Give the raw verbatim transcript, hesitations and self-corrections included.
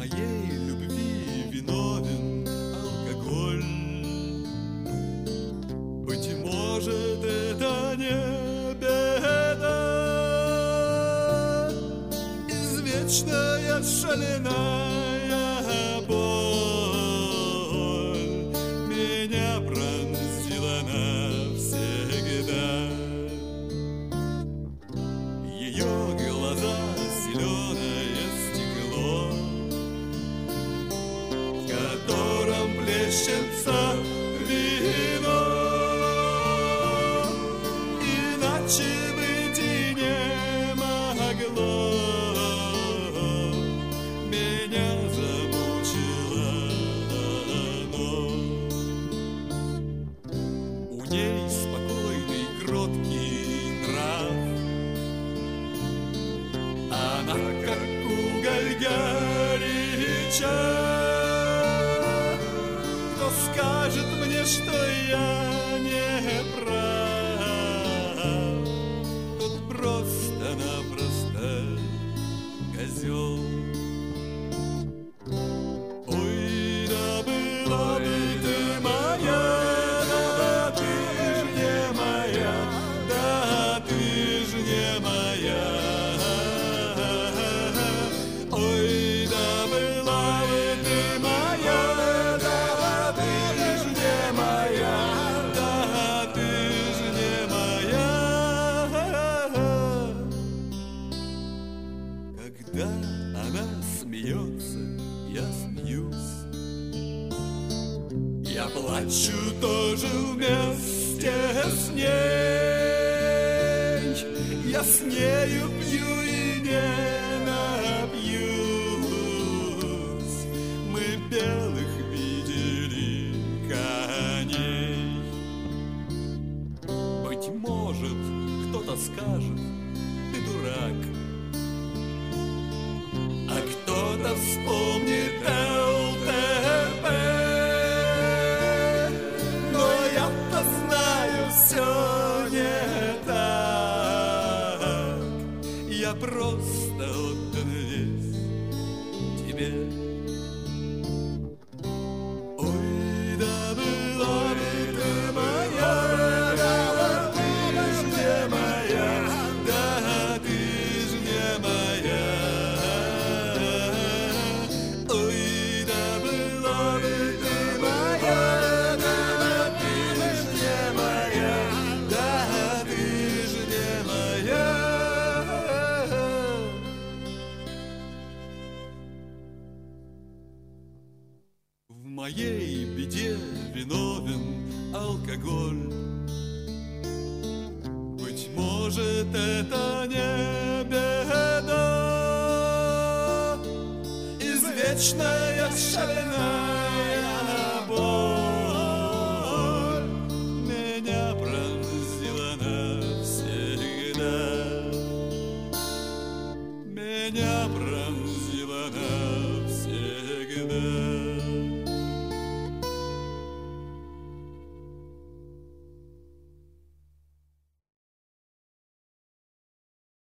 моей любви виновен алкоголь. Быть может, это не беда, извечная шаленая боль меня пронзила навсегда. Ее глаза зеленое стекло, в котором плещется вино. Иначе быть и не могло, меня замучило оно. У ней спокойный, кроткий нрав, она как уголь горяча. Кто скажет мне, что я не прав, тот просто-напросто козел. Ой, да была бы ты моя, да ты ж не моя, да ты ж не моя. Ой, да была бы ты моя, да ты ж не моя, да ты ж не моя. Когда она смеется, я смеюсь, я плачу тоже вместе с ней. Я с нею пью и не напьюсь. Мы белых видели коней. Быть может, кто-то скажет, ты дурак, а кто-то вспомнит ЛТП. Но я-то знаю, все не так. Я просто отдан весь тебе. Ой, да была бы ты моя, да ты ж не моя, да ты ж не моя. Ой, да была бы ты моя, да ты ж не моя, да ты ж не моя. В моей беде виновен алкоголь. Быть может, это не беда, извечная шалена